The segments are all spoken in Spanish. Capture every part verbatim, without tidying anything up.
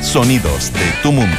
Sonidos de tu mundo.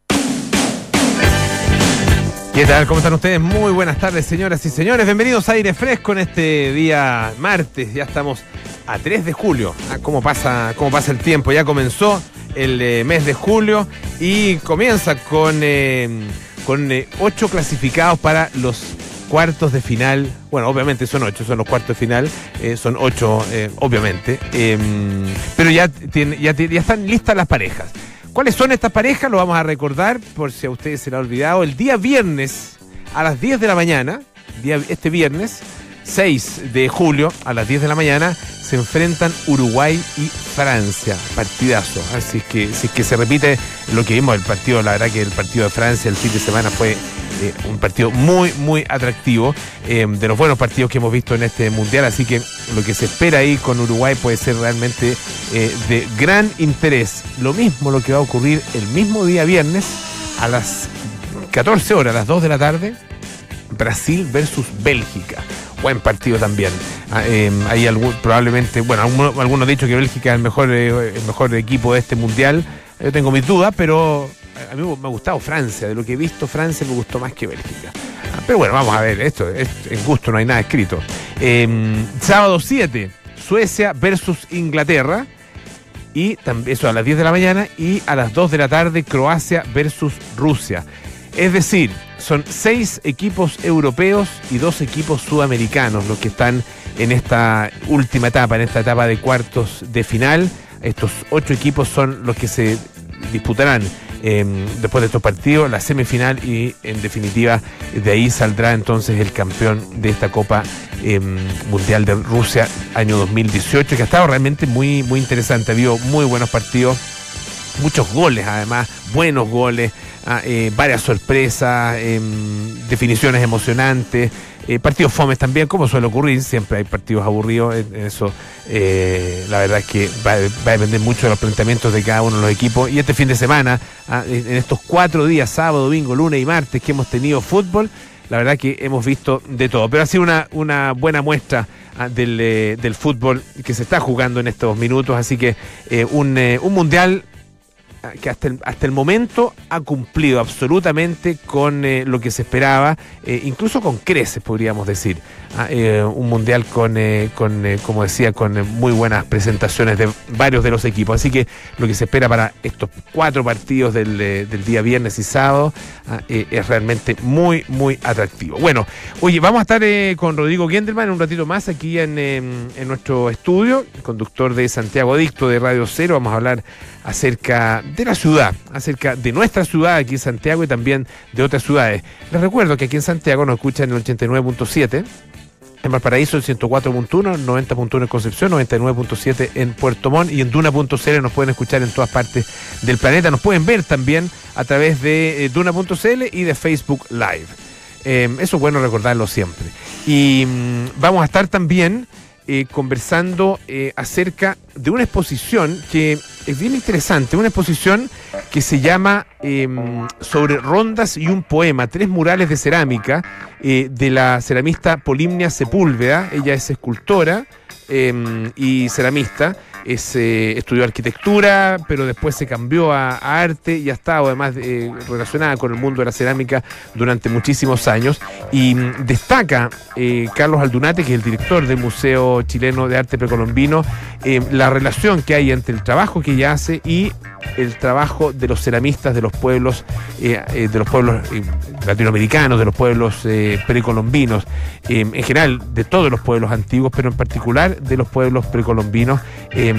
¿Qué tal? ¿Cómo están ustedes? Muy buenas tardes, señoras y señores. Bienvenidos a Aire Fresco en este día martes. Ya estamos a tres de julio. Ah, ¿Cómo pasa, cómo pasa el tiempo? Ya comenzó el eh, mes de julio y comienza con, eh, con eh, ocho clasificados para los cuartos de final. Bueno, obviamente son ocho, son los cuartos de final. Eh, son ocho, eh, obviamente. Eh, pero ya, tiene, ya, ya están listas las parejas. ¿Cuáles son estas parejas? Lo vamos a recordar, por si a ustedes se les ha olvidado. El día viernes, a las diez de la mañana, día, este viernes, seis de julio, a las diez de la mañana, se enfrentan Uruguay y Francia. Partidazo. Así es que, si es que se repite lo que vimos el partido, la verdad que el partido de Francia el fin de semana fue eh, un partido muy, muy atractivo, eh, de los buenos partidos que hemos visto en este mundial. Así que lo que se espera ahí con Uruguay puede ser realmente eh, de gran interés. Lo mismo lo que va a ocurrir el mismo día viernes a las catorce horas, a las dos de la tarde, Brasil versus Bélgica. Buen partido también. Ah, eh, hay algún, probablemente, bueno, algunos, algunos han dicho que Bélgica es el mejor, eh, el mejor equipo de este mundial. Yo tengo mis dudas, pero a mí me ha gustado Francia. De lo que he visto, Francia me gustó más que Bélgica. Ah, pero bueno, vamos a ver, esto es, en gusto no hay nada escrito. Eh, sábado siete, Suecia versus Inglaterra. Y también eso a las diez de la mañana. Y a las dos de la tarde, Croacia versus Rusia. Es decir, son seis equipos europeos y dos equipos sudamericanos los que están en esta última etapa, en esta etapa de cuartos de final. Estos ocho equipos son los que se disputarán eh, después de estos partidos, la semifinal, y en definitiva de ahí saldrá entonces el campeón de esta Copa eh, Mundial de Rusia año dos mil dieciocho, que ha estado realmente muy, muy interesante. Ha habido muy buenos partidos, muchos goles además, buenos goles. Ah, eh, varias sorpresas, eh, definiciones emocionantes, eh, partidos fomes también, como suele ocurrir. Siempre hay partidos aburridos, en, en eso eh, la verdad es que va, va a depender mucho de los planteamientos de cada uno de los equipos. Y este fin de semana, ah, en estos cuatro días, sábado, domingo, lunes y martes, que hemos tenido fútbol, la verdad que hemos visto de todo. Pero ha sido una, una buena muestra ah, del, eh, del fútbol que se está jugando en estos minutos, así que eh, un, eh, un mundial que hasta el, hasta el momento ha cumplido absolutamente con eh, lo que se esperaba, eh, incluso con creces, podríamos decir. Ah, eh, un mundial con, eh, con eh, como decía, con eh, muy buenas presentaciones de varios de los equipos. Así que lo que se espera para estos cuatro partidos del, eh, del día viernes y sábado ah, eh, es realmente muy, muy atractivo. Bueno, oye, vamos a estar eh, con Rodrigo Gendelman un ratito más aquí en, eh, en nuestro estudio, conductor de Santiago Adicto de Radio Cero. Vamos a hablar acerca de la ciudad, acerca de nuestra ciudad aquí en Santiago y también de otras ciudades. Les recuerdo que aquí en Santiago nos escuchan en el ochenta y nueve punto siete, en Valparaíso el ciento cuatro punto uno, noventa punto uno en Concepción, noventa y nueve punto siete en Puerto Montt, y en Duna punto cl nos pueden escuchar en todas partes del planeta. Nos pueden ver también a través de eh, Duna punto cl y de Facebook Live. Eh, eso es bueno recordarlo siempre. Y mmm, vamos a estar también Eh, conversando eh, acerca de una exposición que es bien interesante, una exposición que se llama eh, sobre rondas y un poema, tres murales de cerámica eh, de la ceramista Polimnia Sepúlveda. Ella es escultora eh, y ceramista. Es, eh, estudió arquitectura, pero después se cambió a, a arte y ha estado además eh, relacionada con el mundo de la cerámica durante muchísimos años. Y mm, destaca eh, Carlos Aldunate, que es el director del Museo Chileno de Arte Precolombino, eh, la relación que hay entre el trabajo que ella hace y el trabajo de los ceramistas de los pueblos, eh, eh, de los pueblos eh, latinoamericanos, de los pueblos eh, precolombinos, eh, en general de todos los pueblos antiguos, pero en particular de los pueblos precolombinos. Eh,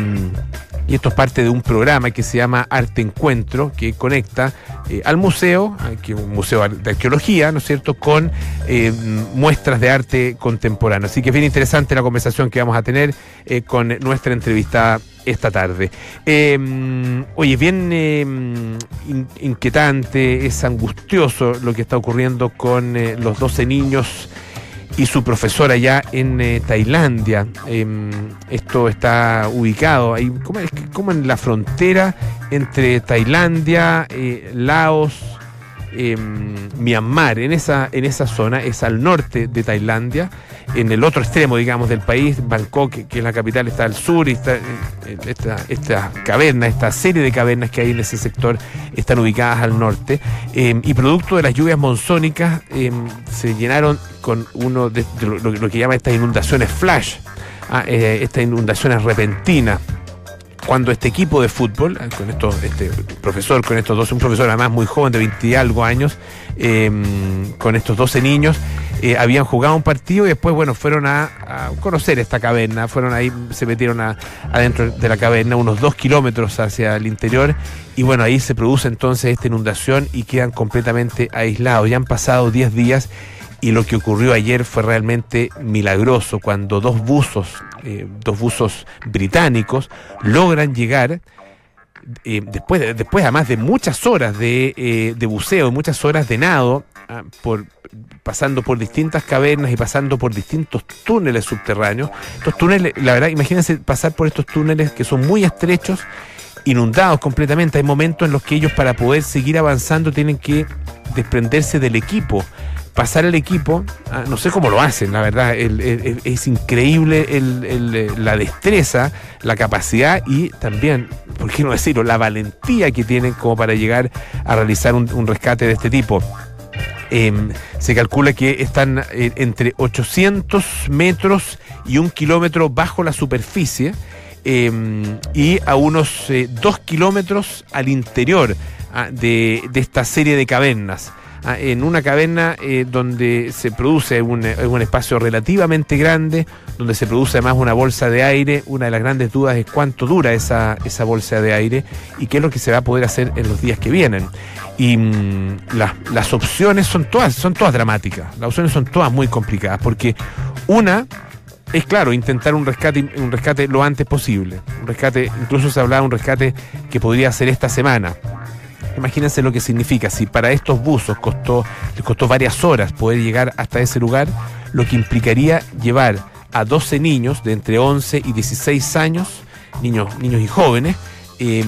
y esto es parte de un programa que se llama Arte Encuentro, que conecta eh, al museo, que es un museo de arqueología, ¿no es cierto?, con eh, muestras de arte contemporáneo. Así que es bien interesante la conversación que vamos a tener eh, con nuestra entrevistada esta tarde. Eh, oye, bien eh, in, inquietante, es angustioso lo que está ocurriendo con eh, los doce niños y su profesora allá en eh, Tailandia. Eh, esto está ubicado ahí, como, es que, como en la frontera entre Tailandia, eh, Laos, eh, Myanmar, en esa, en esa zona, es al norte de Tailandia. en el otro extremo, digamos, del país. Bangkok, que, que es la capital, está al sur, y está, esta, esta caverna, esta serie de cavernas que hay en ese sector están ubicadas al norte, eh, y producto de las lluvias monzónicas eh, se llenaron con uno de, de lo, lo que llama estas inundaciones flash, ah, eh, estas inundaciones repentinas. Cuando este equipo de fútbol, con estos, este profesor, con estos dos, un profesor además muy joven de veinte y algo años, eh, con estos doce niños, eh, habían jugado un partido y después, bueno, fueron a, a conocer esta caverna, fueron ahí, se metieron a, adentro de la caverna, unos dos kilómetros hacia el interior, y bueno, ahí se produce entonces esta inundación y quedan completamente aislados. Ya han pasado diez días. Y lo que ocurrió ayer fue realmente milagroso, cuando dos buzos, eh, dos buzos británicos logran llegar, eh, después, de, después además de muchas horas de, eh, de buceo, muchas horas de nado, ah, por, pasando por distintas cavernas y pasando por distintos túneles subterráneos. Estos túneles, la verdad, imagínense pasar por estos túneles que son muy estrechos, inundados completamente. Hay momentos en los que ellos, para poder seguir avanzando, tienen que desprenderse del equipo, pasar el equipo, no sé cómo lo hacen, la verdad, el, el, es increíble el, el, la destreza, la capacidad y también, por qué no decirlo, la valentía que tienen como para llegar a realizar un, un rescate de este tipo. Eh, se calcula que están eh, entre ochocientos metros y un kilómetro bajo la superficie, eh, y a unos eh, dos kilómetros al interior ah, de, de esta serie de cavernas. En una caverna eh, donde se produce un, un espacio relativamente grande, donde se produce además una bolsa de aire. Una de las grandes dudas es cuánto dura esa, esa bolsa de aire y qué es lo que se va a poder hacer en los días que vienen. Y mmm, las, las opciones son todas, son todas dramáticas, las opciones son todas muy complicadas, porque una es, claro, intentar un rescate, un rescate lo antes posible, un rescate, incluso se hablaba de un rescate que podría ser esta semana. Imagínense lo que significa, si para estos buzos costó, les costó varias horas poder llegar hasta ese lugar, lo que implicaría llevar a doce niños de entre once y dieciséis años, niños, niños y jóvenes, eh,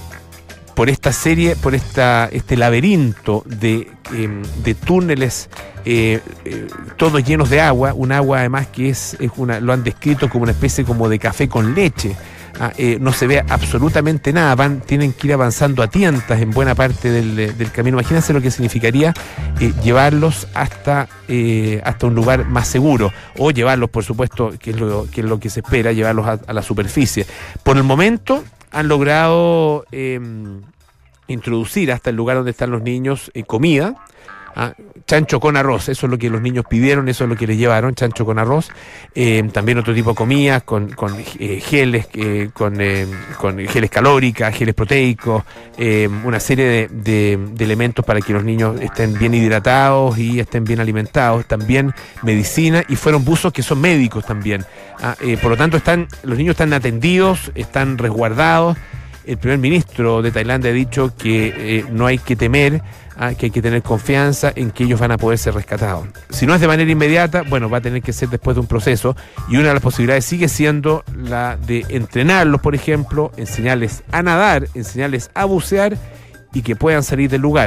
por esta serie, por esta, este laberinto de, eh, de túneles, eh, eh, todos llenos de agua, un agua además que es, es una, lo han descrito como una especie como de café con leche. Ah, eh, no se ve absolutamente nada, van, tienen que ir avanzando a tientas en buena parte del, del camino. Imagínense lo que significaría eh, llevarlos hasta, eh, hasta un lugar más seguro, o llevarlos, por supuesto, que es lo que, es lo que se espera, llevarlos a, a la superficie. Por el momento han logrado eh, introducir hasta el lugar donde están los niños eh, comida. Ah, chancho con arroz, eso es lo que los niños pidieron, eso es lo que les llevaron, chancho con arroz, eh, también otro tipo de comidas, con, con eh, geles, eh, con, eh, con geles calóricas, geles proteicos, eh, una serie de, de, de elementos para que los niños estén bien hidratados y estén bien alimentados, también medicina, y fueron buzos que son médicos también. Ah, eh, por lo tanto, están, los niños están atendidos, están resguardados. El primer ministro de Tailandia ha dicho que eh, no hay que temer, ah, que hay que tener confianza en que ellos van a poder ser rescatados. Si no es de manera inmediata, bueno, va a tener que ser después de un proceso, y una de las posibilidades sigue siendo la de entrenarlos, por ejemplo, enseñarles a nadar, enseñarles a bucear y que puedan salir del lugar.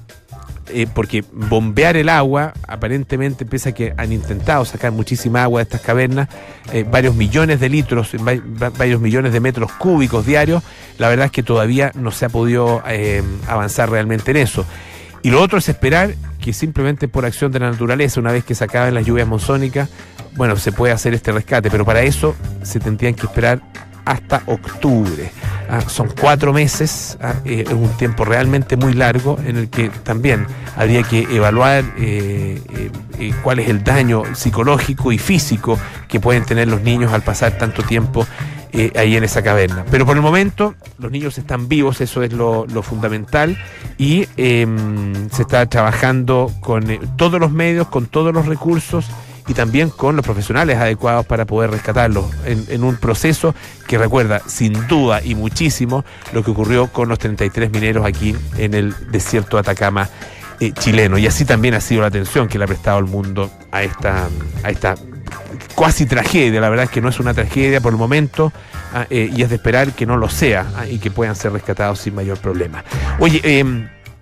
Eh, porque bombear el agua, aparentemente, pese a que han intentado sacar muchísima agua de estas cavernas, eh, varios millones de litros, va, varios millones de metros cúbicos diarios, la verdad es que todavía no se ha podido eh, avanzar realmente en eso. Y lo otro es esperar que simplemente por acción de la naturaleza, una vez que se acaben las lluvias monzónicas, bueno, se puede hacer este rescate, pero para eso se tendrían que esperar hasta octubre. Ah, son cuatro meses, ah, eh, es un tiempo realmente muy largo en el que también habría que evaluar eh, eh, eh, cuál es el daño psicológico y físico que pueden tener los niños al pasar tanto tiempo eh, ahí en esa caverna. Pero por el momento los niños están vivos, eso es lo, lo fundamental, y eh, se está trabajando con eh, todos los medios, con todos los recursos, y también con los profesionales adecuados para poder rescatarlos en, en un proceso que recuerda sin duda y muchísimo lo que ocurrió con los treinta y tres mineros aquí en el desierto de Atacama eh, chileno. Y así también ha sido la atención que le ha prestado el mundo a esta, a esta cuasi tragedia. La verdad es que no es una tragedia por el momento, ah, eh, y es de esperar que no lo sea, ah, y que puedan ser rescatados sin mayor problema. Oye, eh,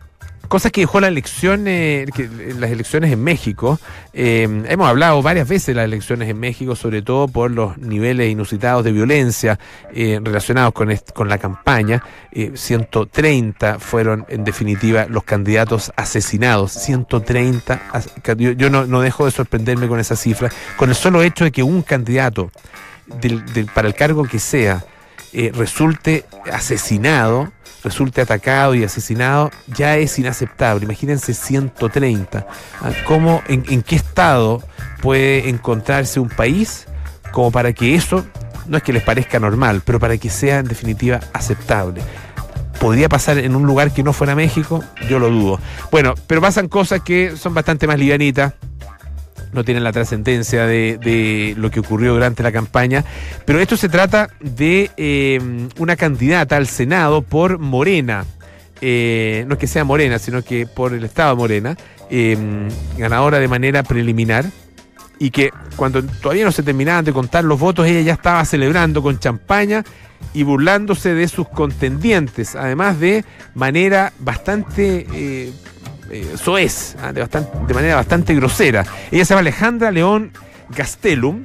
cosas que dejó la elección, eh, que, las elecciones en México. Eh, hemos hablado varias veces de las elecciones en México, sobre todo por los niveles inusitados de violencia eh, relacionados con, est- con la campaña. Eh, ciento treinta fueron, en definitiva, los candidatos asesinados. ciento treinta. As- yo yo no, no dejo de sorprenderme con esa cifra, con el solo hecho de que un candidato, del, del, para el cargo que sea, eh, resulte asesinado, resulte atacado y asesinado, ya es inaceptable. Imagínense ciento treinta. ¿Cómo, en, en qué estado puede encontrarse un país como para que eso, no es que les parezca normal, pero para que sea en definitiva aceptable? ¿Podría pasar en un lugar que no fuera México? Yo lo dudo. Bueno, pero pasan cosas que son bastante más livianitas, no tienen la trascendencia de, de lo que ocurrió durante la campaña, pero esto se trata de eh, una candidata al Senado por Morena, eh, no es que sea Morena, sino que por el estado de Morena, eh, ganadora de manera preliminar, y que cuando todavía no se terminaban de contar los votos, ella ya estaba celebrando con champaña y burlándose de sus contendientes, además de manera bastante... Eh, Eh, soez, ¿eh? de, bastante, de manera bastante grosera. Ella se llama Alejandra León Gastelum,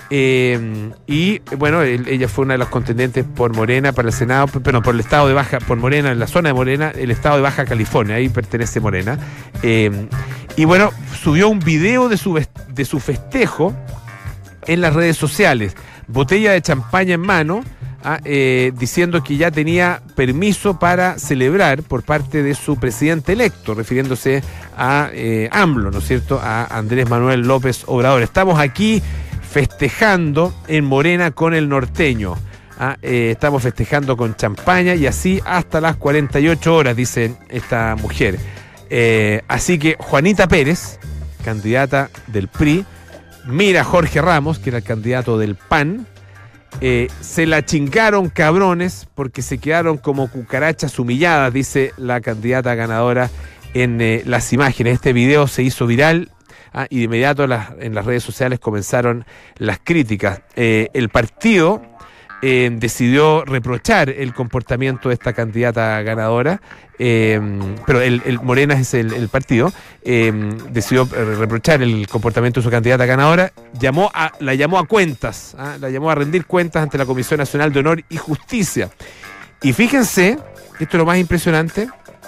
eh, y bueno, el, ella fue una de las contendientes por Morena para el Senado, pero por el estado de Baja, por Morena, en la zona de Morena, el estado de Baja California, ahí pertenece Morena. Eh, y bueno, subió un video de su, de su festejo en las redes sociales, botella de champaña en mano, Ah, eh, diciendo que ya tenía permiso para celebrar por parte de su presidente electo, refiriéndose a eh, AMLO, ¿no es cierto?, a Andrés Manuel López Obrador. Estamos aquí festejando en Morena con el norteño. Ah, eh, estamos festejando con champaña y así hasta las cuarenta y ocho horas, dice esta mujer. Eh, así que Juanita Pérez, candidata del P R I, mira a Jorge Ramos, que era el candidato del P A N, Eh, se la chingaron cabrones porque se quedaron como cucarachas humilladas, dice la candidata ganadora en eh, las imágenes. Este video se hizo viral, ah, y de inmediato las, en las redes sociales comenzaron las críticas. Eh, el partido eh, decidió reprochar el comportamiento de esta candidata ganadora, eh, pero el, el Morena es el, el partido, eh, decidió reprochar el comportamiento de su candidata ganadora, llamó a, la llamó a cuentas, ¿ah? la llamó a rendir cuentas ante la Comisión Nacional de Honor y Justicia. Y fíjense, esto es lo más impresionante,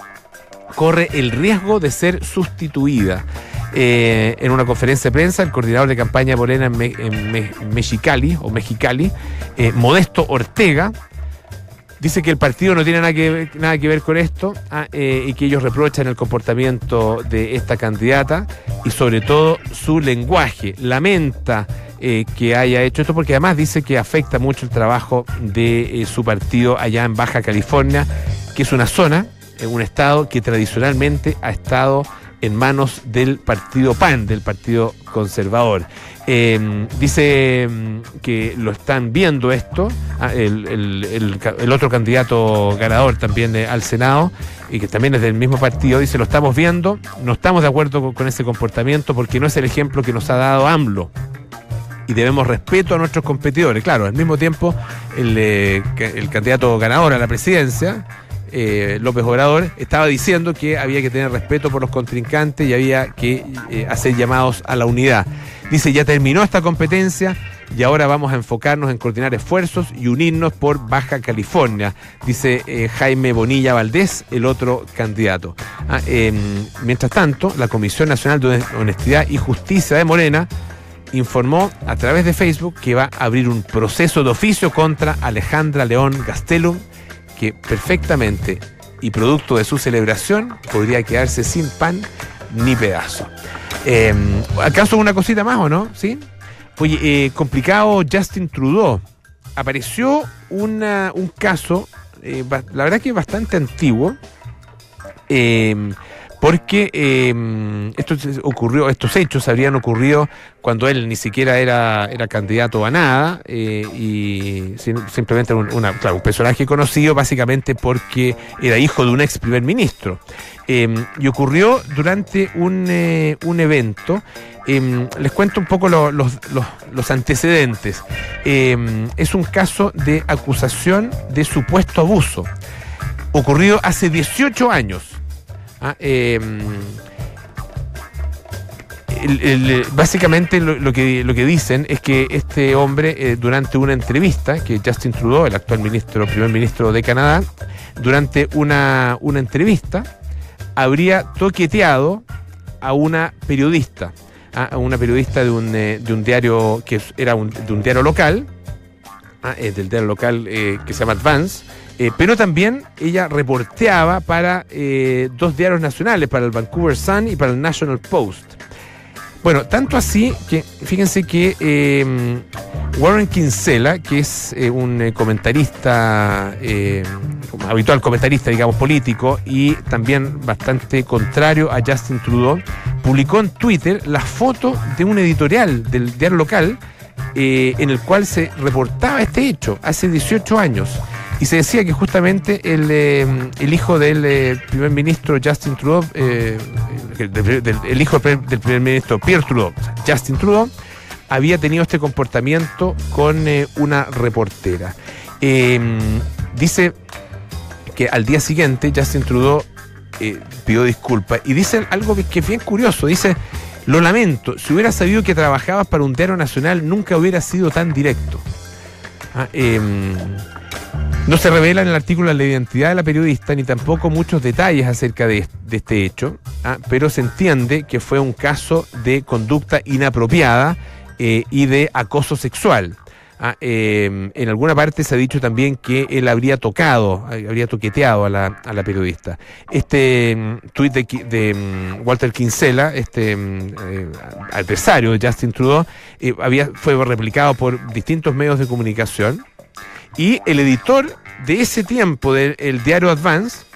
corre el riesgo de ser sustituida. Eh, en una conferencia de prensa, el coordinador de campaña Morena en, Me, en Me, Mexicali, o Mexicali, eh, Modesto Ortega, dice que el partido no tiene nada que ver, nada que ver con esto, ah, eh, y que ellos reprochan el comportamiento de esta candidata y sobre todo su lenguaje. Lamenta eh, que haya hecho esto porque además dice que afecta mucho el trabajo de eh, su partido allá en Baja California, que es una zona, en un estado que tradicionalmente ha estado en manos del partido P A N, del Partido Conservador. Eh, dice que lo están viendo esto, el, el, el, el otro candidato ganador también de, al Senado, y que también es del mismo partido, dice, lo estamos viendo, no estamos de acuerdo con, con ese comportamiento porque no es el ejemplo que nos ha dado AMLO. Y debemos respeto a nuestros competidores. Claro, al mismo tiempo, el, eh, el candidato ganador a la presidencia, Eh, López Obrador, estaba diciendo que había que tener respeto por los contrincantes y había que eh, hacer llamados a la unidad. Dice, ya terminó esta competencia y ahora vamos a enfocarnos en coordinar esfuerzos y unirnos por Baja California, dice eh, Jaime Bonilla Valdés, el otro candidato. Ah, eh, mientras tanto, la Comisión Nacional de Honestidad y Justicia de Morena informó a través de Facebook que va a abrir un proceso de oficio contra Alejandra León Gastelum, que perfectamente y producto de su celebración podría quedarse sin pan ni pedazo. Eh, ¿Acaso una cosita más o no? ¿Sí? Oye, eh, complicado Justin Trudeau. Apareció una, un caso, eh, la verdad que bastante antiguo, eh, porque eh, esto ocurrió, estos hechos habrían ocurrido cuando él ni siquiera era, era candidato a nada, eh, y simplemente un, una, claro, un personaje conocido básicamente porque era hijo de un ex primer ministro. Eh, y ocurrió durante un, eh, un evento. Eh, les cuento un poco lo, los, los, los antecedentes. Eh, es un caso de acusación de supuesto abuso, ocurrido hace dieciocho años. Ah, eh, el, el, básicamente lo, lo, que, lo que dicen es que este hombre, eh, durante una entrevista, que Justin Trudeau, el actual ministro, primer ministro de Canadá, durante una, una entrevista, habría toqueteado a una periodista, a una periodista de un, eh, de un diario que era un, de un diario local, ah, eh, del diario local eh, que se llama Advance, eh, pero también ella reporteaba para eh, dos diarios nacionales, para el Vancouver Sun y para el National Post. Bueno, tanto así que fíjense que eh, Warren Kinsella, que es eh, un eh, comentarista, eh, habitual comentarista, digamos, político, y también bastante contrario a Justin Trudeau, publicó en Twitter la foto de un editorial del diario local eh, en el cual se reportaba este hecho hace dieciocho años. Y se decía que justamente el, eh, el hijo del eh, primer ministro Justin Trudeau, eh, el, del, el hijo del primer ministro Pierre Trudeau, Justin Trudeau, había tenido este comportamiento con eh, una reportera. Eh, dice que al día siguiente Justin Trudeau eh, pidió disculpas y dice algo que, que es bien curioso. Dice: lo lamento, si hubiera sabido que trabajabas para un diario nacional nunca hubiera sido tan directo. Ah, eh, No se revela en el artículo la identidad de la periodista ni tampoco muchos detalles acerca de, de este hecho, ¿ah? Pero se entiende que fue un caso de conducta inapropiada eh, y de acoso sexual. ¿Ah? Eh, en alguna parte se ha dicho también que él habría tocado, habría toqueteado a la, a la periodista. Este um, tuit de, de um, Walter Kinsella, este um, eh, adversario de Justin Trudeau, eh, había, fue replicado por distintos medios de comunicación. Y el editor de ese tiempo del el diario Advance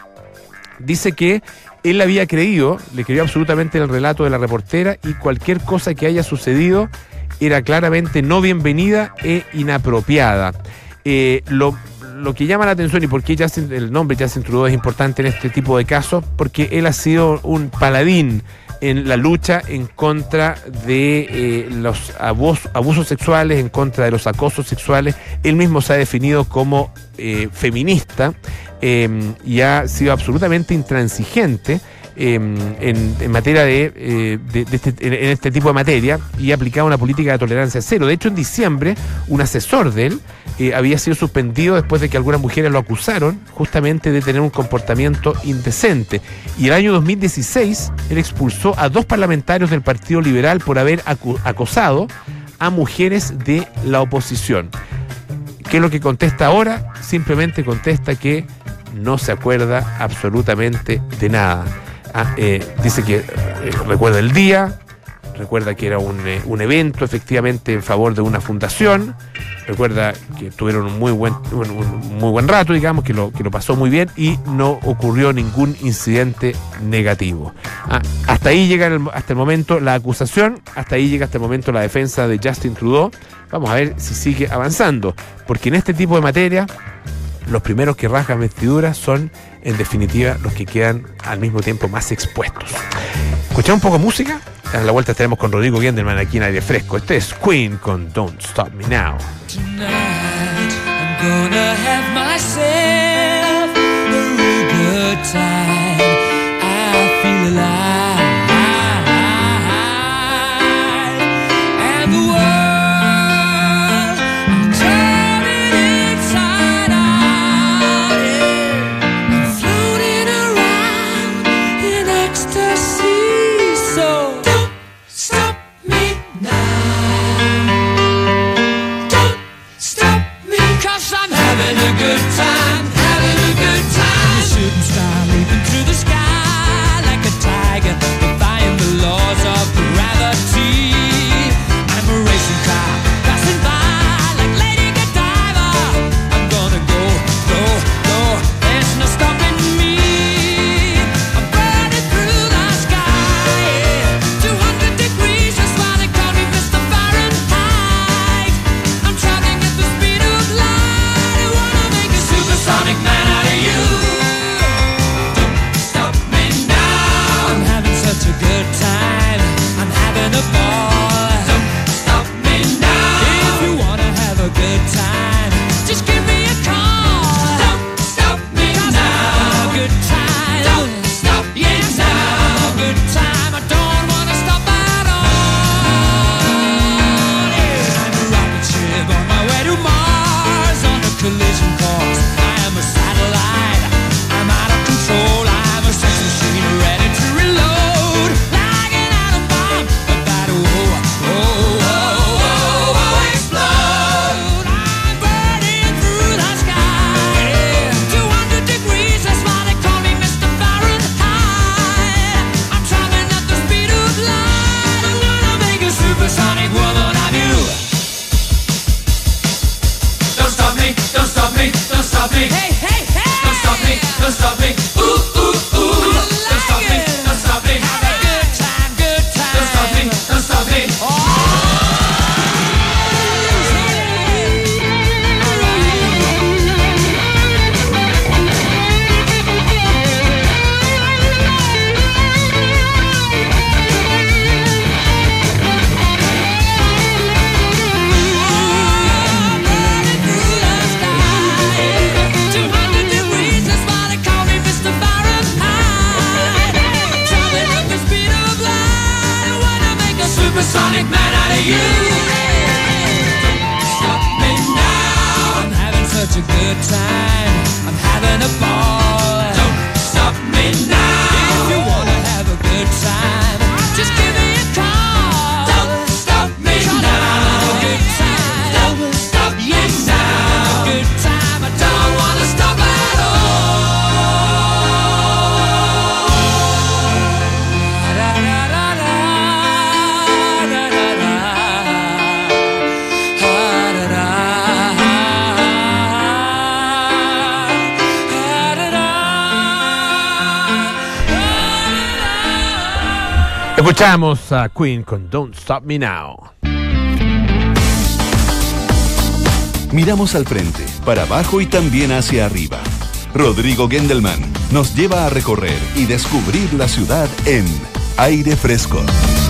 dice que él había creído, le creyó absolutamente el relato de la reportera y cualquier cosa que haya sucedido era claramente no bienvenida e inapropiada. Eh, lo, lo que llama la atención y por qué Justin, el nombre Justin Trudeau es importante en este tipo de casos, porque él ha sido un paladín en la lucha en contra de eh, los abusos, abusos sexuales, en contra de los acosos sexuales. Él mismo se ha definido como eh, feminista eh, y ha sido absolutamente intransigente eh, en, en materia de, eh, de, de este, en, en este tipo de materia, y ha aplicado una política de tolerancia cero. De hecho, en diciembre, un asesor de él eh, había sido suspendido después de que algunas mujeres lo acusaron justamente de tener un comportamiento indecente. Y el año dos mil dieciséis, él expulsó a dos parlamentarios del Partido Liberal por haber acu- acosado a mujeres de la oposición. ¿Qué es lo que contesta ahora? Simplemente contesta que no se acuerda absolutamente de nada. Ah, eh, dice que eh, recuerda el día, recuerda que era un, eh, un evento efectivamente en favor de una fundación, recuerda que tuvieron un muy buen, un, un muy buen rato, digamos, que lo, que lo pasó muy bien y no ocurrió ningún incidente negativo. Ah, hasta ahí llega el, hasta el momento la acusación, hasta ahí llega hasta el momento la defensa de Justin Trudeau. Vamos a ver si sigue avanzando, porque en este tipo de materia los primeros que rasgan vestiduras son, en definitiva, los que quedan al mismo tiempo más expuestos. ¿Escuchamos un poco de música? A la vuelta estaremos con Rodrigo Gendelman aquí en Aire Fresco. Este es Queen con Don't Stop Me Now. Tonight, I'm gonna have myself a real good time. I feel alive. And the world good time, having a good time. You shouldn't stop leaving Sonic man out of you. Stop me now. I'm having such a good time. I'm having a ball. Don't stop me now. If you wanna have a good time, just give me a call. Don't stop me now. Have a good time. Don't stop me now. Have a good time. I don't wanna stop at all. Da da da da da da da da. Da da da. Escuchamos a Queen con Don't Stop Me Now. Miramos al frente, para abajo y también hacia arriba. Rodrigo Gendelman nos lleva a recorrer y descubrir la ciudad en Aire Fresco.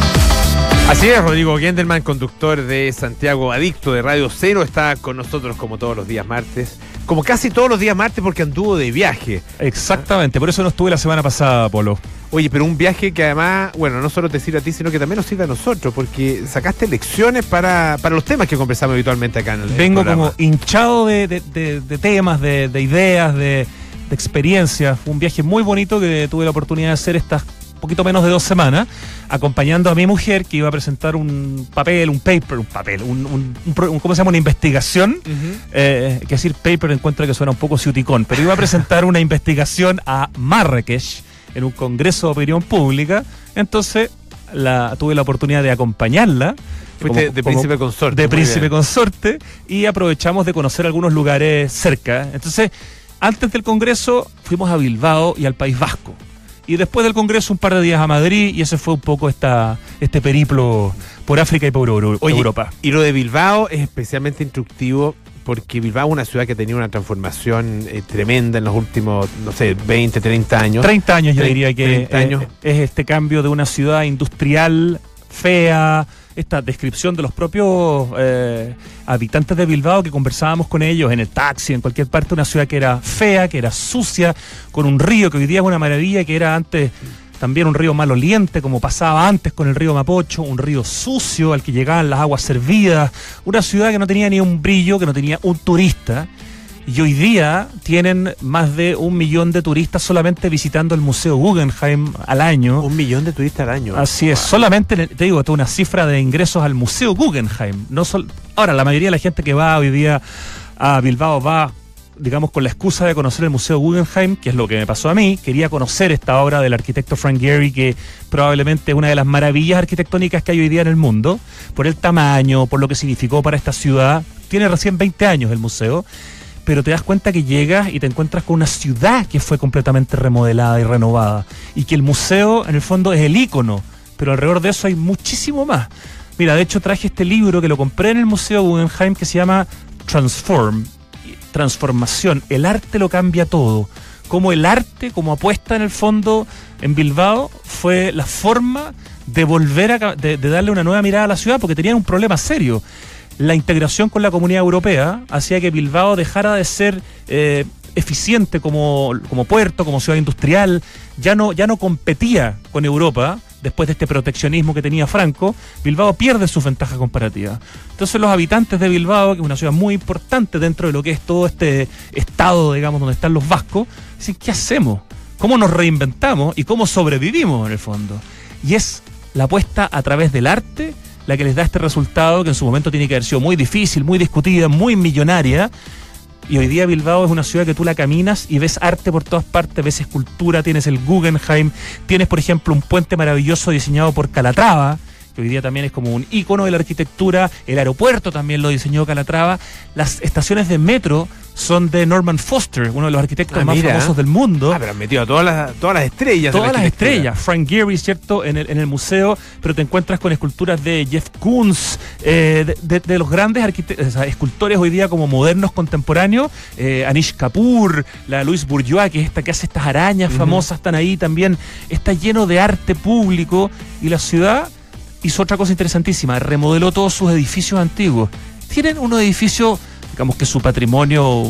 Así es, Rodrigo Gendelman, conductor de Santiago Adicto de Radio Cero, está con nosotros como todos los días martes, como casi todos los días martes porque anduvo de viaje. Exactamente, por eso no estuve la semana pasada, Polo. Oye, pero un viaje que además, bueno, no solo te sirve a ti, sino que también nos sirve a nosotros, porque sacaste lecciones para, para los temas que conversamos habitualmente acá en el Vengo programa. como hinchado de, de, de, de temas, de, de ideas, de, de experiencias. Fue un viaje muy bonito que tuve la oportunidad de hacer estas poquito menos de dos semanas, acompañando a mi mujer que iba a presentar un papel, un paper, un papel, un, un, un, un ¿cómo se llama? Una investigación. Uh-huh. eh, que decir paper encuentro que suena un poco ciuticón, pero iba a presentar una investigación a Marrakech en un congreso de opinión pública. Entonces la, tuve la oportunidad de acompañarla. Fuiste como, de príncipe consorte. De príncipe consorte, y aprovechamos de conocer algunos lugares cerca. Entonces, antes del congreso fuimos a Bilbao y al País Vasco. Y después del congreso un par de días a Madrid, y ese fue un poco esta, este periplo por África y por Euro, Oye, Europa. Y lo de Bilbao es especialmente instructivo porque Bilbao es una ciudad que ha tenido una transformación eh, tremenda en los últimos, no sé, veinte, treinta años. treinta años yo diría que treinta años. Es, es este cambio de una ciudad industrial, fea, esta descripción de los propios eh, habitantes de Bilbao que conversábamos con ellos en el taxi, en cualquier parte, una ciudad que era fea, que era sucia, con un río que hoy día es una maravilla, que era antes también un río maloliente, como pasaba antes con el río Mapocho, un río sucio al que llegaban las aguas servidas, una ciudad que no tenía ni un brillo, que no tenía un turista. Y hoy día tienen más de un millón de turistas solamente visitando el Museo Guggenheim al año. Un millón de turistas al año. Así es, wow. Solamente, te digo, esto es una cifra de ingresos al Museo Guggenheim. No sol... Ahora, la mayoría de la gente que va hoy día a Bilbao va, digamos, con la excusa de conocer el Museo Guggenheim, que es lo que me pasó a mí. Quería conocer esta obra del arquitecto Frank Gehry, que probablemente es una de las maravillas arquitectónicas que hay hoy día en el mundo, por el tamaño, por lo que significó para esta ciudad. Tiene recién veinte años el museo, pero te das cuenta que llegas y te encuentras con una ciudad que fue completamente remodelada y renovada, y que el museo en el fondo es el ícono, pero alrededor de eso hay muchísimo más. Mira, de hecho traje este libro que lo compré en el Museo Guggenheim, que se llama Transform, transformación, el arte lo cambia todo. Como el arte, como apuesta en el fondo en Bilbao, fue la forma de volver a de, de darle una nueva mirada a la ciudad, porque tenían un problema serio. La integración con la Comunidad Europea hacía que Bilbao dejara de ser eh, eficiente como, como puerto, como ciudad industrial, ya no, ya no competía con Europa. Después de este proteccionismo que tenía Franco, Bilbao pierde su ventaja comparativa. Entonces los habitantes de Bilbao, que es una ciudad muy importante dentro de lo que es todo este estado, digamos, donde están los vascos, dicen, ¿qué hacemos? ¿Cómo nos reinventamos? ¿Y cómo sobrevivimos en el fondo? Y es la apuesta a través del arte la que les da este resultado, que en su momento tiene que haber sido muy difícil, muy discutida, muy millonaria. Y hoy día Bilbao es una ciudad que tú la caminas y ves arte por todas partes, ves escultura, tienes el Guggenheim, tienes, por ejemplo, un puente maravilloso diseñado por Calatrava, que hoy día también es como un ícono de la arquitectura. El aeropuerto también lo diseñó Calatrava. Las estaciones de metro son de Norman Foster, uno de los arquitectos ah, más mira. famosos del mundo. Ah, pero han metido a todas las, todas las estrellas. Todas de la las estrellas. Frank Gehry, ¿cierto? En el, en el museo, pero te encuentras con esculturas de Jeff Koons, eh, de, de, de los grandes arquitectos, o sea, escultores hoy día como modernos, contemporáneos. Eh, Anish Kapoor, la Louise Bourgeois, que es esta que hace estas arañas uh-huh. famosas, están ahí también. Está lleno de arte público, y la ciudad hizo otra cosa interesantísima, remodeló todos sus edificios antiguos. Tienen unos edificios, digamos que su patrimonio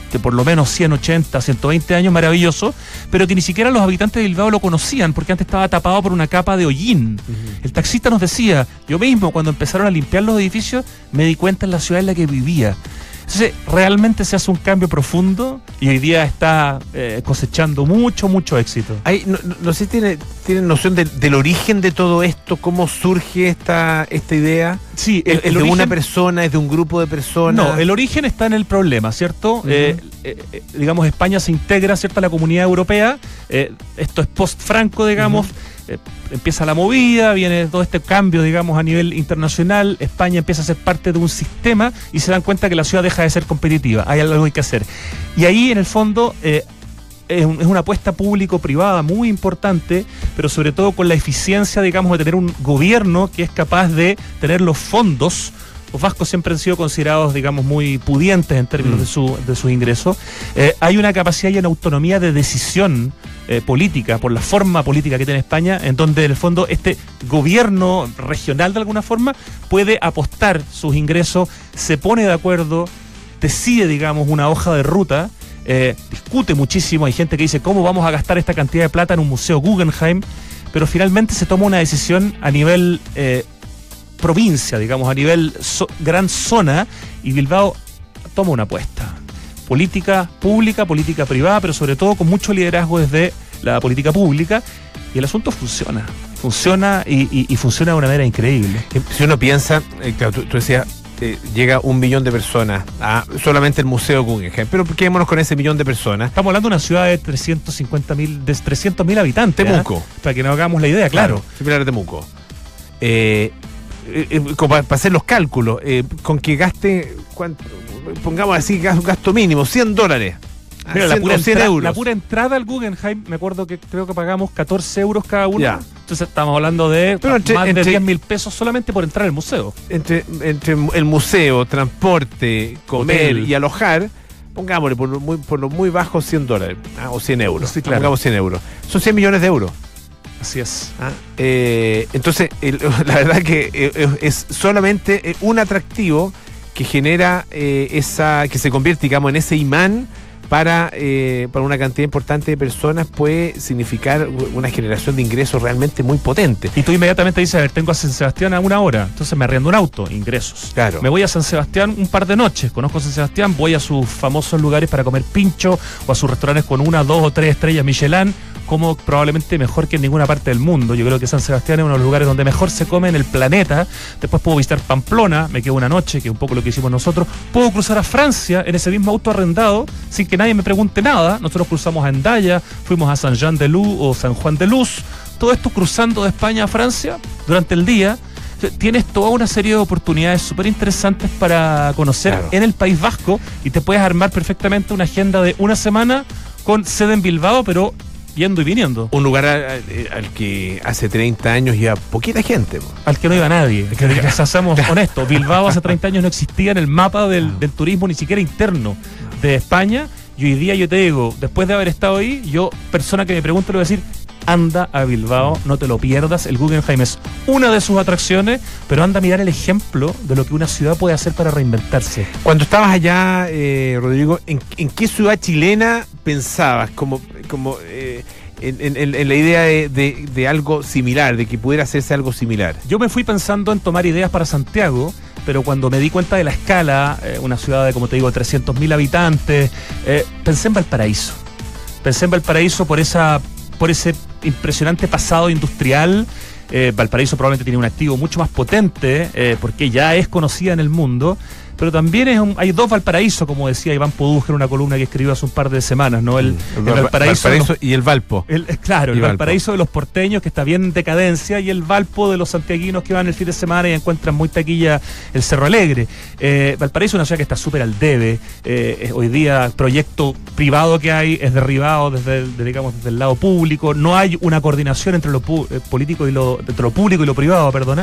de por lo menos ciento ochenta, ciento veinte años, maravilloso, pero que ni siquiera los habitantes de Bilbao lo conocían, porque antes estaba tapado por una capa de hollín. Uh-huh. El taxista nos decía, yo mismo cuando empezaron a limpiar los edificios, me di cuenta en la ciudad en la que vivía. Entonces, realmente se hace un cambio profundo y hoy día está eh, cosechando mucho, mucho éxito. Hay, no, no, no sé si tienen tiene noción de, del origen de todo esto, cómo surge esta, esta idea. Sí, el, el, ¿Es el de origen, una persona, es de un grupo de personas? No, el origen está en el problema, ¿cierto? Uh-huh. eh, eh, digamos, España se integra, ¿cierto?, a la comunidad europea. Eh, esto es post-Franco, digamos. Uh-huh. Eh, empieza la movida, viene todo este cambio, digamos, a nivel internacional. España empieza a ser parte de un sistema y se dan cuenta que la ciudad deja de ser competitiva. Hay algo que hay que hacer. Y ahí, en el fondo, eh, es, un, es una apuesta público-privada muy importante, pero sobre todo con la eficiencia, digamos, de tener un gobierno que es capaz de tener los fondos. Los vascos siempre han sido considerados, digamos, muy pudientes en términos mm. de, su, de sus ingresos. Eh, hay una capacidad y una autonomía de decisión eh, política, por la forma política que tiene España, en donde, en el fondo, este gobierno regional, de alguna forma, puede apostar sus ingresos, se pone de acuerdo, decide, digamos, una hoja de ruta, eh, discute muchísimo. Hay gente que dice, ¿cómo vamos a gastar esta cantidad de plata en un museo Guggenheim? Pero finalmente se toma una decisión a nivel Eh, provincia, digamos, a nivel so, gran zona, y Bilbao toma una apuesta. Política pública, política privada, pero sobre todo con mucho liderazgo desde la política pública, y el asunto funciona. Funciona y, y, y funciona de una manera increíble. Si uno piensa, eh, claro, tú, tú decías, eh, llega un millón de personas a solamente el Museo Guggenheim, pero quedémonos con ese millón de personas. Estamos hablando de una ciudad de trescientos cincuenta mil, de trescientos mil habitantes. Temuco. ¿eh? Para que nos hagamos la idea, claro. claro similar a Temuco. Eh... Eh, eh, como para, para hacer los cálculos, eh, con que gaste, ¿cuánto? Pongamos así, gasto, gasto mínimo, cien dólares. Mira, la, pura entra, euros. la pura entrada al Guggenheim, me acuerdo que creo que pagamos catorce euros cada uno. Ya. Entonces estamos hablando de Pero entre, más entre, de diez mil pesos solamente por entrar al museo. Entre, entre el museo, transporte, comer Hotel. y alojar, pongámosle por lo muy, por lo muy bajo cien dólares, ah, o cien euros. Sí, claro. Pongamos cien euros. Son cien millones de euros. Así es. Ah, eh, entonces, el, la verdad que eh, es solamente un atractivo que genera eh, esa, que se convierte, digamos, en ese imán para, eh, para una cantidad importante de personas, puede significar una generación de ingresos realmente muy potente. Y tú inmediatamente dices, a ver, tengo a San Sebastián a una hora, entonces me arriendo un auto, ingresos. Claro. Me voy a San Sebastián un par de noches, conozco San Sebastián, voy a sus famosos lugares para comer pincho, o a sus restaurantes con una, dos o tres estrellas Michelin, como probablemente mejor que en ninguna parte del mundo. Yo creo que San Sebastián es uno de los lugares donde mejor se come en el planeta. Después puedo visitar Pamplona, me quedo una noche, que es un poco lo que hicimos nosotros. Puedo cruzar a Francia en ese mismo auto arrendado, sin que nadie me pregunte nada. Nosotros cruzamos a Hendaya, fuimos a Saint-Jean-de-Luz o San Juan de Luz. Todo esto cruzando de España a Francia durante el día. Tienes toda una serie de oportunidades súper interesantes para conocer claro. en el País Vasco, y te puedes armar perfectamente una agenda de una semana con sede en Bilbao, pero yendo y viniendo. Un lugar al, al que hace treinta años iba poquita gente. Po. Al que no iba nadie. Que, que seamos honestos. Bilbao hace treinta años no existía en el mapa del, del turismo, ni siquiera interno de España. Y hoy día yo te digo, después de haber estado ahí, yo, persona que me pregunta, le voy a decir, anda a Bilbao, no te lo pierdas. El Guggenheim es una de sus atracciones, pero anda a mirar el ejemplo de lo que una ciudad puede hacer para reinventarse. Cuando estabas allá, eh, Rodrigo, ¿en, ¿en qué ciudad chilena pensabas? Como, como eh, en, en, en la idea de, de, de algo similar, de que pudiera hacerse algo similar. Yo me fui pensando en tomar ideas para Santiago, pero cuando me di cuenta de la escala, eh, una ciudad de, como te digo, trescientos mil habitantes, eh, pensé en Valparaíso. Pensé en Valparaíso por esa... por ese impresionante pasado industrial. eh, Valparaíso probablemente tiene un activo mucho más potente, eh, porque ya es conocida en el mundo, pero también es un, hay dos Valparaíso, como decía Iván Podújar en una columna que escribió hace un par de semanas, ¿no? El, el, el Valparaíso, Valparaíso los, y el Valpo. El, claro, y el Valpo. Valparaíso de los porteños, que está bien en decadencia, y el Valpo de los santiaguinos que van el fin de semana y encuentran muy taquilla el Cerro Alegre. Eh, Valparaíso es una ciudad que está súper al debe. Eh, hoy día el proyecto privado que hay es derribado desde, de, digamos, desde el lado público. No hay una coordinación entre lo pu- eh, político y lo, entre lo público y lo privado, perdona.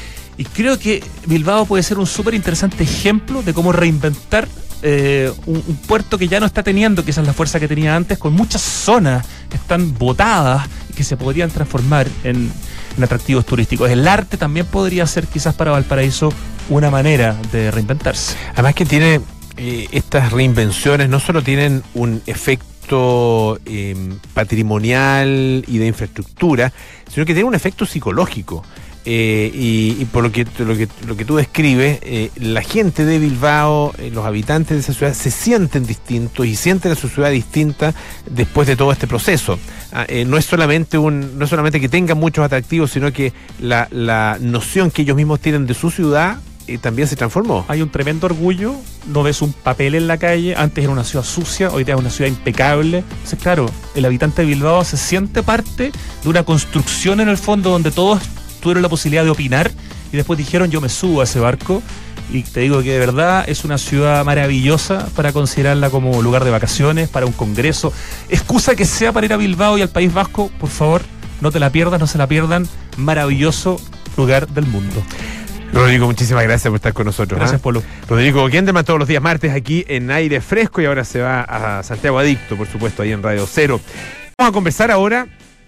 Y creo que Bilbao puede ser un súper interesante ejemplo de cómo reinventar eh, un, un puerto que ya no está teniendo quizás la fuerza que tenía antes, con muchas zonas que están botadas y que se podrían transformar en, en atractivos turísticos. El arte también podría ser quizás para Valparaíso una manera de reinventarse. Además que tiene eh, estas reinvenciones no solo tienen un efecto eh, patrimonial y de infraestructura, sino que tienen un efecto psicológico. Eh, y, y por lo que, lo que lo que tú describes, eh, la gente de Bilbao, eh, los habitantes de esa ciudad se sienten distintos y sienten a su ciudad distinta después de todo este proceso. Ah, eh, no es solamente un no es solamente que tengan muchos atractivos, sino que la, la noción que ellos mismos tienen de su ciudad eh, también se transformó. Hay un tremendo orgullo, no ves un papel en la calle, antes era una ciudad sucia, hoy día es una ciudad impecable. Entonces, claro, el habitante de Bilbao se siente parte de una construcción en el fondo donde todos tuvieron la posibilidad de opinar y después dijeron yo me subo a ese barco, y te digo que de verdad es una ciudad maravillosa para considerarla como lugar de vacaciones, para un congreso, excusa que sea para ir a Bilbao y al País Vasco, por favor, no te la pierdas, no se la pierdan, maravilloso lugar del mundo. Rodrigo, muchísimas gracias por estar con nosotros. Gracias, ¿eh? Polo. Rodrigo Gendelman todos los días martes aquí en Aire Fresco, y ahora se va a Santiago Adicto, por supuesto, ahí en Radio Cero. Vamos a conversar ahora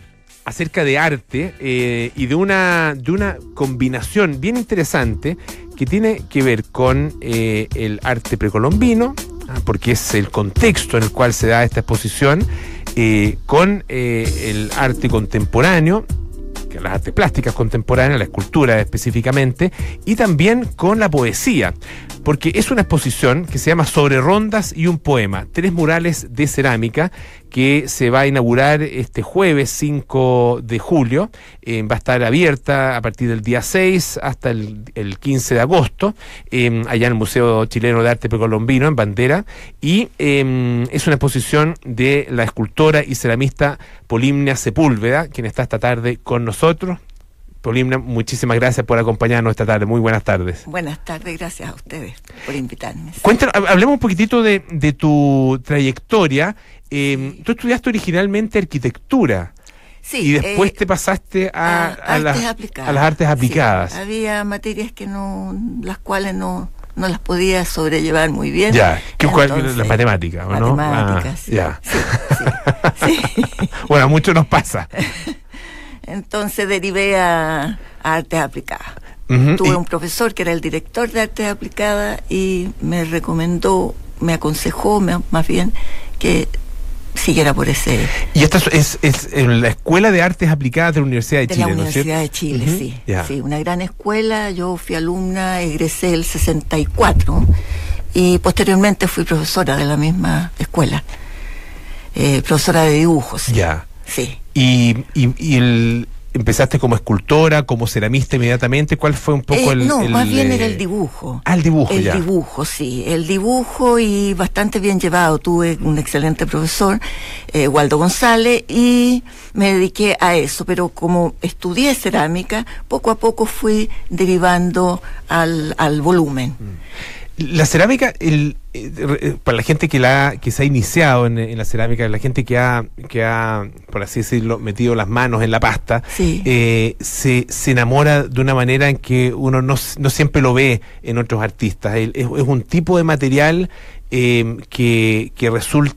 acerca de arte eh, y de una, de una combinación bien interesante que tiene que ver con eh, el arte precolombino, porque es el contexto en el cual se da esta exposición, eh, con eh, el arte contemporáneo, las artes plásticas contemporáneas, la escultura específicamente, y también con la poesía, porque es una exposición que se llama Sobre Rondas y un Poema, tres murales de cerámica que se va a inaugurar este jueves cinco de julio. Eh, va a estar abierta a partir del día seis hasta el, el quince de agosto, eh, allá en el Museo Chileno de Arte Precolombino, en Bandera, y eh, es una exposición de la escultora y ceramista Polimnia Sepúlveda, quien está esta tarde con nosotros. Polimnia, muchísimas gracias por acompañarnos esta tarde. Muy buenas tardes. Buenas tardes, gracias a ustedes por invitarme. Cuéntanos, hablemos un poquitito de, de tu trayectoria. Eh, tú estudiaste originalmente arquitectura. Sí, y después eh, te pasaste a, a, a, artes las, aplicadas. a las artes aplicadas. Sí, había materias que no, las cuales no, no las podía sobrellevar muy bien. Ya, ¿qué, cuál, Entonces, las matemáticas, ¿o no? Matemáticas, Ah, sí, ya. sí, sí, sí. Bueno, a muchos nos pasa. Entonces derivé a, a artes aplicadas. Uh-huh. Tuve y, un profesor que era el director de artes aplicadas y me recomendó, me aconsejó me, más bien que siguiera por ese... y esta es, es, es la Escuela de Artes Aplicadas de la Universidad de, de Chile, la ¿no es cierto? Universidad de Chile, Uh-huh. sí, Yeah. sí, una gran escuela. Yo fui alumna, egresé el sesenta y cuatro y posteriormente fui profesora de la misma escuela, eh, profesora de dibujos. Sí. Ya. Sí. Y, y, y el, empezaste como escultora, como ceramista inmediatamente. ¿Cuál fue un poco Eh, el...? no, el, más bien eh, era el dibujo. Ah, el dibujo, El ya. dibujo, sí. El dibujo, y bastante bien llevado. Tuve un excelente profesor, eh, Waldo González, y me dediqué a eso. Pero como estudié cerámica, poco a poco fui derivando al, al volumen. La cerámica, el, eh, para la gente que la que se ha iniciado en, en la cerámica, la gente que ha, que ha, por así decirlo, metido las manos en la pasta, Sí. eh, se, se enamora de una manera en que uno no, no siempre lo ve en otros artistas. El, es, es un tipo de material eh, que, que resulta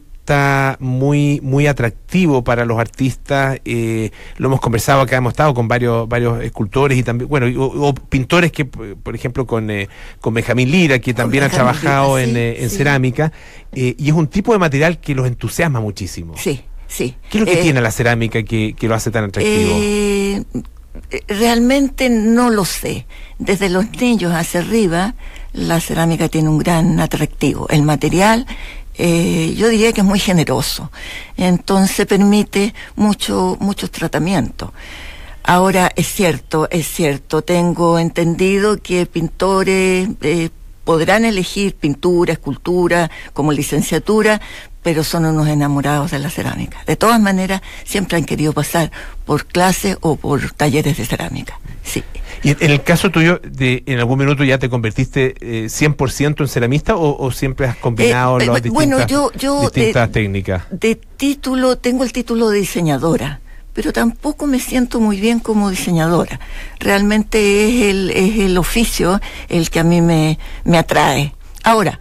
muy muy atractivo para los artistas. Eh, lo hemos conversado acá, hemos estado con varios varios escultores y también, bueno, o, o pintores que, por ejemplo, con eh, con Benjamín Lira, que Con también ha Benjamín trabajado Lira, en, sí, eh, en sí. cerámica, eh, y es un tipo de material que los entusiasma muchísimo. Sí, sí. ¿Qué es lo que Eh, tiene la cerámica que, que lo hace tan atractivo? Eh, realmente no lo sé. Desde los niños hacia arriba, la cerámica tiene un gran atractivo. El material, eh, yo diría que es muy generoso. Entonces permite mucho, muchos tratamientos. Ahora, es cierto, es cierto, tengo entendido que pintores eh, podrán elegir pintura, escultura, como licenciatura, pero son unos enamorados de la cerámica. De todas maneras, siempre han querido pasar por clases o por talleres de cerámica. Sí. Y en el caso tuyo, de, ¿en algún minuto ya te convertiste eh, cien por ciento en ceramista o, o siempre has combinado Eh, las eh, distintas, bueno, yo- yo, distintas eh, técnicas? De título, tengo el título de diseñadora, pero tampoco me siento muy bien como diseñadora. Realmente es el, es el oficio el que a mí me, me atrae. Ahora,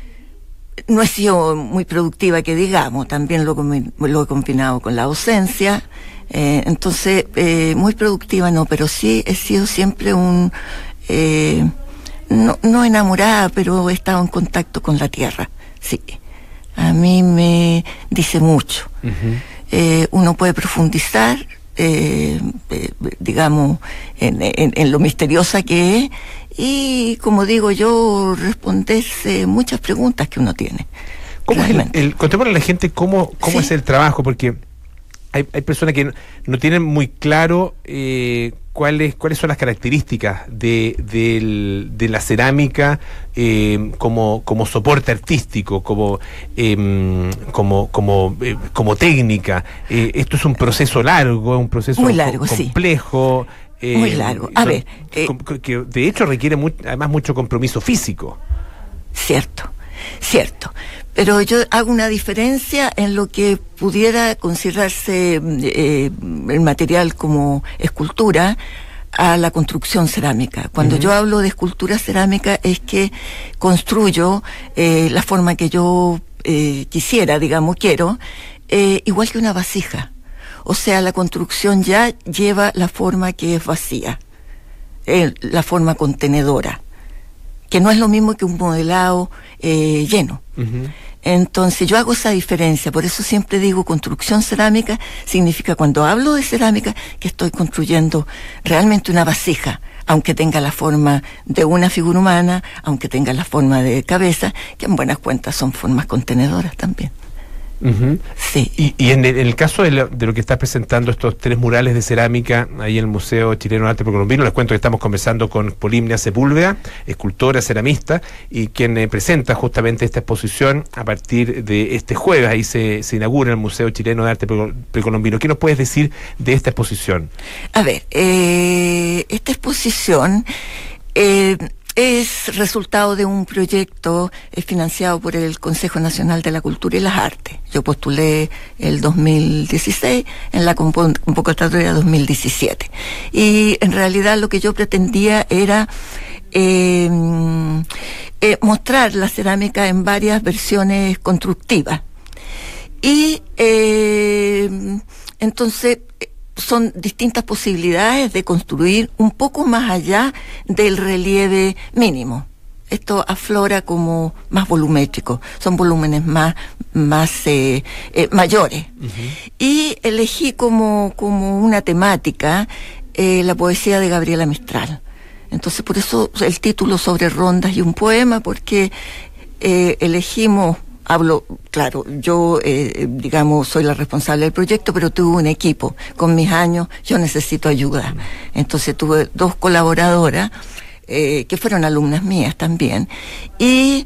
no he sido muy productiva, que digamos, también lo, lo he combinado con la docencia, eh, entonces, eh, muy productiva no, pero sí he sido siempre un... Eh, no, no enamorada, pero he estado en contacto con la tierra, sí. A mí me dice mucho. Uh-huh. Eh, uno puede profundizar, eh, eh, digamos, en, en, en lo misteriosa que es, y como digo yo, responderse muchas preguntas que uno tiene. ¿Cómo es el, el, contémosle a la gente cómo, cómo ¿Sí? es el trabajo? Porque hay, hay personas que no, no tienen muy claro eh, cuáles cuáles son las características de, de, de la cerámica eh, como, como soporte artístico, como eh, como como eh, como técnica. Eh, esto es un proceso largo, un proceso muy largo, co- complejo. Sí. Eh, muy largo. A son, ver, eh, que de hecho requiere muy, además mucho compromiso físico. Cierto, cierto. Pero yo hago una diferencia en lo que pudiera considerarse eh, el material como escultura a la construcción cerámica. Cuando uh-huh. yo hablo de escultura cerámica es que construyo eh, la forma que yo eh, quisiera, digamos, quiero, eh, igual que una vasija. O sea, la construcción ya lleva la forma que es vacía, eh, la forma contenedora, que no es lo mismo que un modelado eh, lleno. Uh-huh. Entonces yo hago esa diferencia, por eso siempre digo construcción cerámica, significa cuando hablo de cerámica que estoy construyendo realmente una vasija, aunque tenga la forma de una figura humana, aunque tenga la forma de cabeza, que en buenas cuentas son formas contenedoras también. Uh-huh. Sí. Y, y en, el, en el caso de lo, de lo que estás presentando, estos tres murales de cerámica ahí en el Museo Chileno de Arte Precolombino, les cuento que estamos conversando con Polimnia Sepúlveda, escultora, ceramista, y quien eh, presenta justamente esta exposición a partir de este jueves. Ahí se, se inaugura el Museo Chileno de Arte Precolombino. ¿Qué nos puedes decir de esta exposición? A ver, eh, esta exposición eh, es resultado de un proyecto eh, financiado por el Consejo Nacional de la Cultura y las Artes. Yo postulé el dos mil dieciséis en la convocatoria dos mil diecisiete. Y en realidad lo que yo pretendía era eh, eh, mostrar la cerámica en varias versiones constructivas. Y eh, entonces son distintas posibilidades de construir un poco más allá del relieve mínimo. Esto aflora como más volumétrico, son volúmenes más, más eh, eh, mayores. Uh-huh. Y elegí como, como una temática eh, la poesía de Gabriela Mistral. Entonces por eso el título sobre rondas y un poema, porque eh, elegimos... Hablo, claro, yo, eh, digamos, soy la responsable del proyecto, pero tuve un equipo. Con mis años, yo necesito ayuda. Entonces tuve dos colaboradoras, eh, que fueron alumnas mías también, y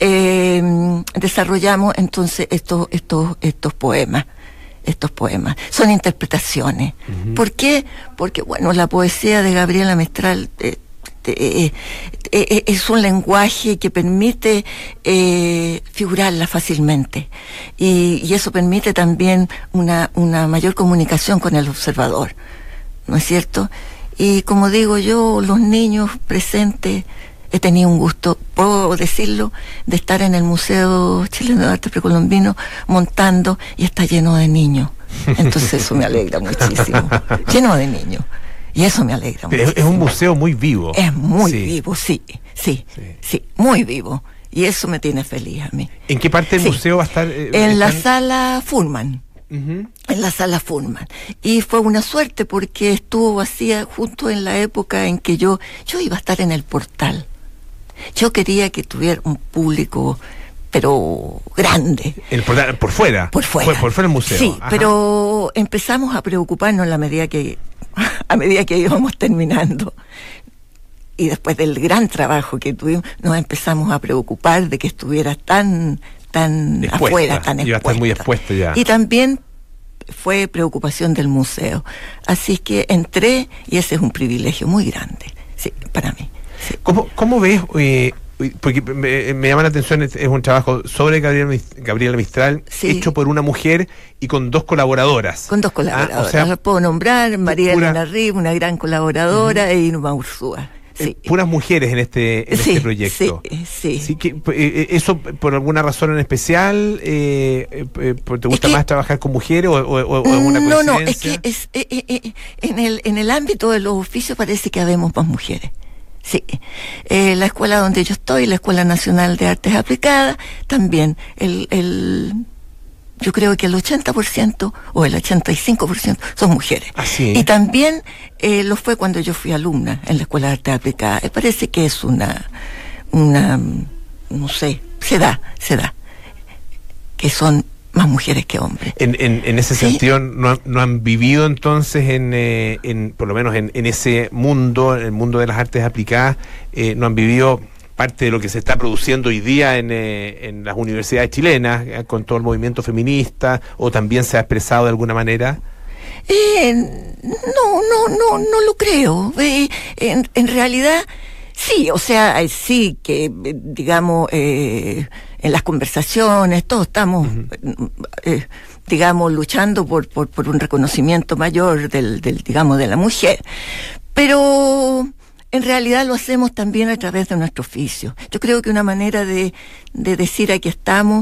eh, desarrollamos entonces estos, estos, estos poemas. Estos poemas. Son interpretaciones. Uh-huh. ¿Por qué? Porque, bueno, la poesía de Gabriela Mistral... Eh, Eh, eh, es un lenguaje que permite eh, figurarla fácilmente y, y eso permite también una, una mayor comunicación con el observador, ¿no es cierto? Y como digo yo, los niños presentes, he tenido un gusto, puedo decirlo, de estar en el Museo Chileno de Arte Precolombino montando y está lleno de niños. Entonces eso me alegra muchísimo, lleno de niños. Y eso me alegra mucho. Es, es un museo muy vivo. Es muy sí. vivo, sí, sí, sí, sí, muy vivo. Y eso me tiene feliz a mí. ¿En qué parte del sí. museo va a estar? Eh, en están... la sala Fuhrman. Uh-huh. En la sala Fuhrman. Y fue una suerte porque estuvo vacía justo en la época en que yo, yo iba a estar en el portal. Yo quería que tuviera un público, pero grande. El portal, por fuera. Por fuera. Por, por fuera del museo. Sí, ajá. Pero empezamos a preocuparnos en la medida que a medida que íbamos terminando y después del gran trabajo que tuvimos, nos empezamos a preocupar de que estuviera tan tan expuesta, afuera, tan iba a estar muy expuesto ya. Y también fue preocupación del museo. Así que entré y ese es un privilegio muy grande, sí, para mí. Sí. ¿Cómo, cómo ves? Eh, porque me, me llama la atención, es, es un trabajo sobre Gabriela, Gabriela Mistral, sí. hecho por una mujer y con dos colaboradoras. Con dos colaboradoras. Ah, o sea, las puedo nombrar, María pura... Elena Rib, una gran colaboradora, uh-huh. e Irma Ursúa. Sí. Eh, puras mujeres en este en sí, este proyecto. Sí, sí. sí que, eh, ¿Eso por alguna razón en especial? Eh, eh, ¿Te gusta es que, más trabajar con mujeres o, o, o alguna coincidencia? No, no, es que es, eh, eh, en, el, en el ámbito de los oficios parece que habemos más mujeres. sí. Eh, la escuela donde yo estoy, la Escuela Nacional de Artes Aplicadas, también el, el yo creo que el ochenta por ciento o el ochenta y cinco por ciento son mujeres. Así es. Y también eh, lo fue cuando yo fui alumna en la Escuela de Artes Aplicadas. Me parece que es una, una, no sé, se da, se da, que son más mujeres que hombres. En, en, en ese ¿Sí? sentido, ¿no, han- no han vivido entonces en, eh, en por lo menos en, en ese mundo, en el mundo de las artes aplicadas, eh, no han vivido parte de lo que se está produciendo hoy día en, eh, en las universidades chilenas, eh, con todo el movimiento feminista, o también se ha expresado de alguna manera? Eh, no, no, no, no lo creo. Eh, en, en realidad, sí, o sea, eh, sí que, eh, digamos, eh, en las conversaciones, todos estamos, uh-huh. eh, digamos, luchando por, por, por un reconocimiento mayor del, del, digamos, de la mujer. Pero en realidad lo hacemos también a través de nuestro oficio. Yo creo que una manera de, de decir aquí estamos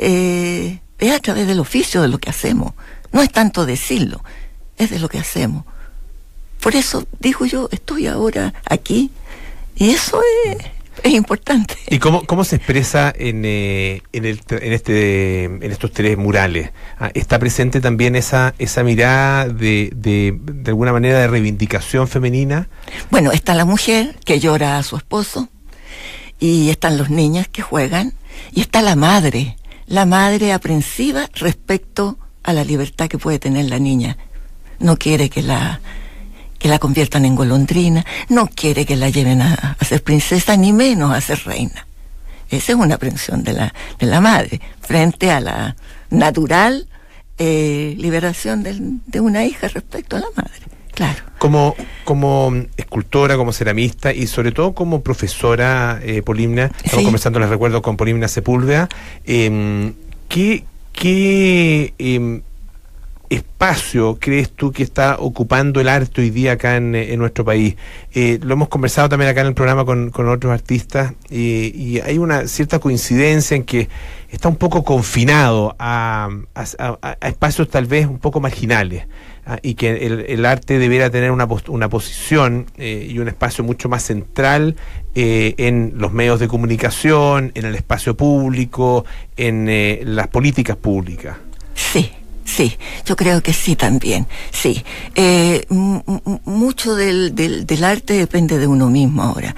eh, es a través del oficio de lo que hacemos. No es tanto decirlo, es de lo que hacemos. Por eso digo yo, estoy ahora aquí y eso es, es importante. ¿Y cómo, cómo se expresa en, eh, en, el, en, este, en estos tres murales? Ah, ¿está presente también esa, esa mirada de, de, de alguna manera de reivindicación femenina? Bueno, está la mujer que llora a su esposo, y están los niños que juegan, y está la madre, la madre aprensiva respecto a la libertad que puede tener la niña. No quiere que la que la conviertan en golondrina, no quiere que la lleven a, a ser princesa, ni menos a ser reina. Esa es una aprensión de la, de la madre, frente a la natural eh, liberación del, de una hija respecto a la madre. Claro. Como, como escultora, como ceramista y sobre todo como profesora, eh, Polimnia, estamos Sí. conversando, les recuerdo, con Polimnia Sepúlveda, eh, ¿qué, qué eh, espacio crees tú que está ocupando el arte hoy día acá en, en nuestro país? Eh, lo hemos conversado también acá en el programa con, con otros artistas, eh, y hay una cierta coincidencia en que está un poco confinado a, a, a, a espacios tal vez un poco marginales, ah, y que el, el arte debiera tener una, post, una posición eh, y un espacio mucho más central eh, en los medios de comunicación, en el espacio público, en eh, las políticas públicas. Sí. Sí, yo creo que sí también, sí. Eh, m- m- mucho del, del, del arte depende de uno mismo ahora.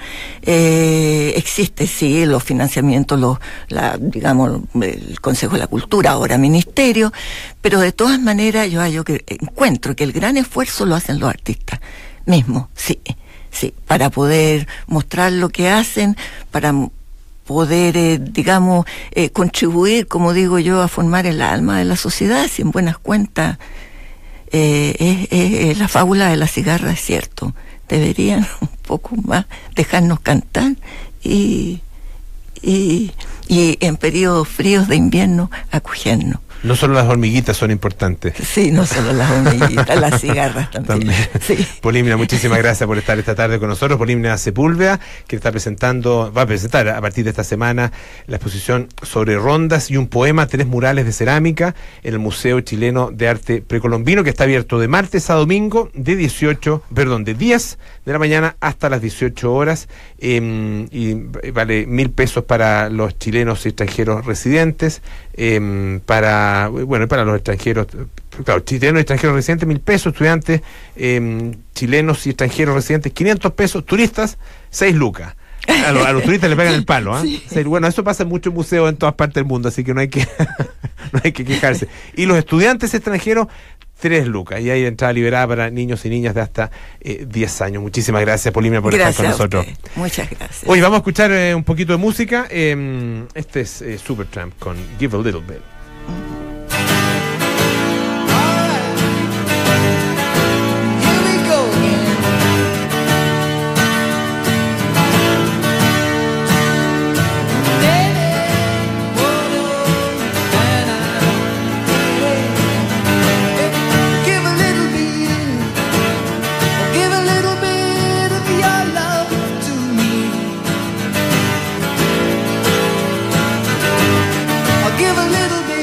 Eh, existe, sí, los financiamientos, los, la, digamos, el Consejo de la Cultura, ahora Ministerio, pero de todas maneras yo, yo que encuentro que el gran esfuerzo lo hacen los artistas mismos, sí, sí, para poder mostrar lo que hacen, para poder, eh, digamos, eh, contribuir, como digo yo, a formar el alma de la sociedad. Si en buenas cuentas eh, es, es, es la fábula de la cigarra, es cierto. Deberían un poco más dejarnos cantar y, y, y en periodos fríos de invierno acogernos. No solo las hormiguitas son importantes. Sí, no solo las hormiguitas, las cigarras también. También. Sí. Polimnia, muchísimas gracias por estar esta tarde con nosotros. Polimnia Sepúlveda, que está presentando, va a presentar a partir de esta semana la exposición sobre rondas y un poema, tres murales de cerámica en el Museo Chileno de Arte Precolombino, que está abierto de martes a domingo de dieciocho, perdón, de diez de la mañana hasta las dieciocho horas, eh, y vale mil pesos para los chilenos y extranjeros residentes, eh, para bueno, para los extranjeros, claro, chilenos y extranjeros residentes, mil pesos, estudiantes eh, chilenos y extranjeros residentes, quinientos pesos, turistas, seis lucas. A los, a los turistas le pegan el palo, ¿eh? Sí. Sí, bueno, eso pasa en muchos museos en todas partes del mundo, así que no hay que no hay que quejarse. Y los estudiantes extranjeros, tres lucas, y hay entrada liberada para niños y niñas de hasta eh, diez años. Muchísimas gracias, Polimnia, por Gracias estar con nosotros. a usted. Muchas gracias. Hoy vamos a escuchar eh, un poquito de música. Eh, este es eh, Supertramp con Give a Little Bit. Give a little bit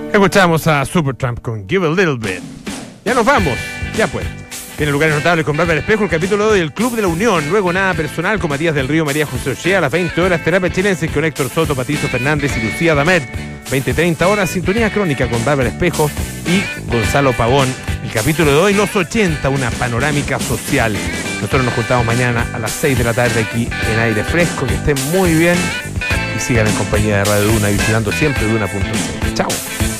Escuchamos a Supertramp con Give a Little Bit. Ya nos vamos, ya pues. Tiene lugares notables con Bárbara Espejo, el capítulo de hoy, el Club de la Unión. Luego Nada Personal con Matías del Río, María José Ochea. A las veinte horas, Terapia Chilense con Héctor Soto, Patricio Fernández y Lucía Damet. veinte treinta horas, Sintonía Crónica con Bárbara Espejo y Gonzalo Pavón. El capítulo de hoy, los ochenta, una panorámica social. Nosotros nos juntamos mañana a las seis de la tarde aquí en Aire Fresco. Que estén muy bien y sigan en compañía de Radio Duna, vigilando siempre Duna punto c l. Chao.